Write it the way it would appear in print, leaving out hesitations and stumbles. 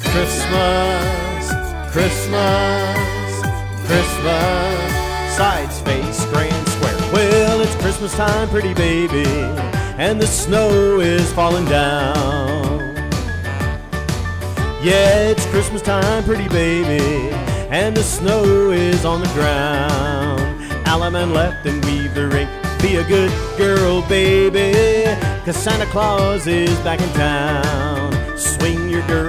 Christmas, Christmas, Christmas, sides, face, grand, square. Well, it's Christmas time, pretty baby, and the snow is falling down. Yeah, it's Christmas time, pretty baby, and the snow is on the ground. Alaman left and weave the ring. Be a good girl, baby, 'cause Santa Claus is back in town. Swing your girl